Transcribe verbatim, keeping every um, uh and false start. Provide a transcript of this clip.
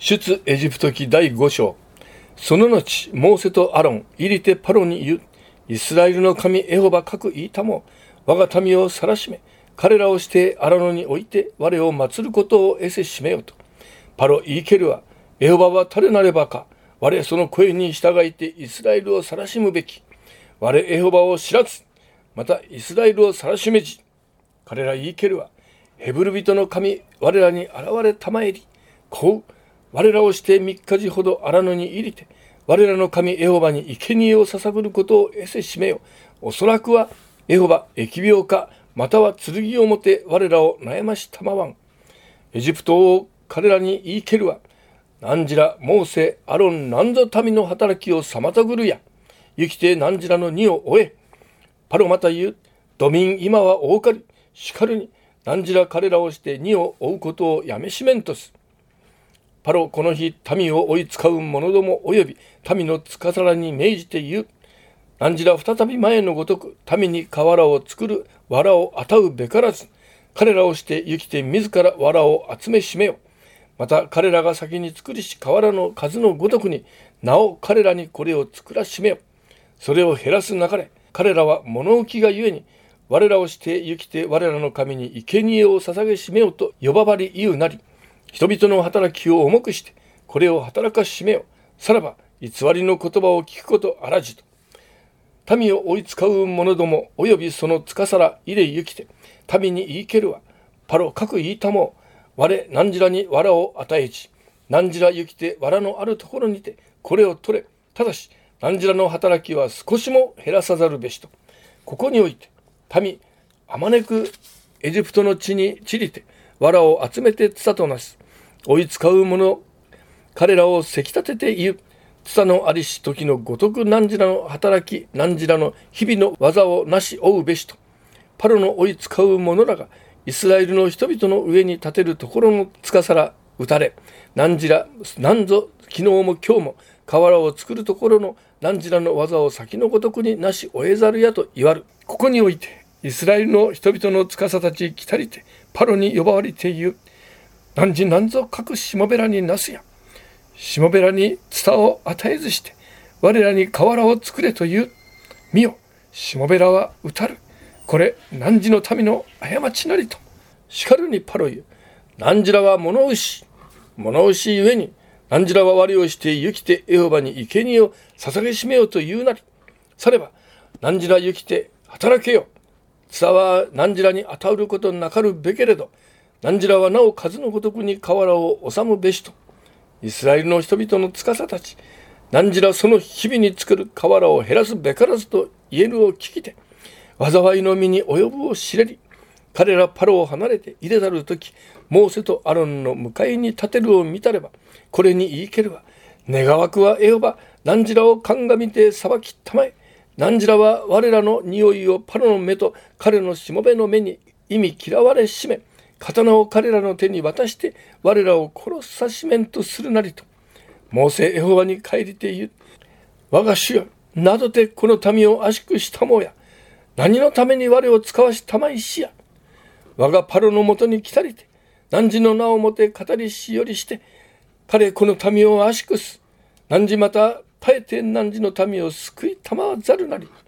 出エジプト記だいご章。その後、モーセとアロン、入りてパロに言う。イスラエルの神エホバ各言いたも、我が民を晒しめ、彼らをして荒野に置いて我を祀ることを得せしめよと。パロ言いけるは、エホバは誰なればか、我その声に従いてイスラエルを晒しむべき。我エホバを知らず、またイスラエルを晒しめじ。彼ら言いけるは、ヘブル人の神、我らに現れたまえり、こう、我らをして三日ほど荒野に入りて、我らの神エホバに生贄を捧ぐることを得せしめよ。おそらくはエホバ疫病か、または剣をもて我らを悩ましたまわん。エジプトを彼らに言いけるは、なんじらモーセアロンなんぞ民の働きを妨ぐるや。生きてなんじらの荷を終え。パロまた言う。ドミン今は大狩りしかるに、なんじら彼らをして荷を追うことをやめしめんとす。パロこの日民を追い使う者どもおよび民の司に命じて言う。なんじら再び前のごとく民に河原を作る藁を与うべからず、彼らをして生きて自ら藁を集めしめよ。また彼らが先に作りし河原の数のごとくに、なお彼らにこれを作らしめよ。それを減らすなかれ、彼らは物置がゆえに、我らをして生きて我らの神に生贄を捧げしめようと呼ばばり言うなり、人々の働きを重くして、これを働かしめよ。さらば、偽りの言葉を聞くことあらじと。民を追い使う者ども、およびその司ら入れ行きて、民に言いけるは、パロ各言いたも、我何時らに藁を与えじ、何時ら行きて藁のあるところにて、これを取れ。ただし、何時らの働きは少しも減らさざるべしと。ここにおいて、民、あまねくエジプトの地に散りて、藁を集めて草となす。追い使う者、彼らをせき立てて言う。草のありし時のごとく何時らの働き、何時らの日々の技をなし追うべしと。パロの追い使う者らがイスラエルの人々の上に立てるところの司ら打たれ、何時ら、何ぞ昨日も今日も河原を作るところの何時らの技を先のごとくになし終えざるやと言わる。ここにおいてイスラエルの人々の司たち来たりてパロに呼ばわりて言う。何時何ぞ各しもべらになすや。しもべらに蔦を与えずして我らに河原を作れと言う。見よ、しもべらは打たる。これ何時の民の過ちなりと。しかるにパロ言う。何時らは物牛、物牛ゆえに何時らは割をして生きてエホバに生贄を捧げしめようと言うなり。されば何時ら生きて働けよ。蔦は何時らに与うることなかるべけれど、何時らはなお数のごとくに河原を治むべしと。イスラエルの人々の司たち、何時らその日々に作る河原を減らすべからずと言えるを聞きて、災いの身に及ぶを知れり。彼らパロを離れて入れたるとき、モーセとアロンの向かいに立てるを見たれば、これに言いけるわ。願わくはエホバ、何時らを鑑みて裁きたまえ。何時らは我らの匂いをパロの目と彼のしもべの目に意味嫌われしめ、刀を彼らの手に渡して我らを殺さしめんとするなりと。モーセエホバに帰りて言う。我が主よ、などてこの民を悪しくしたもや。何のために我を使わしたまいしや。我がパロのもとに来たりて、汝の名をもて語りしよりして、彼この民を悪しくす。汝また耐えて汝の民を救いたまわざるなり。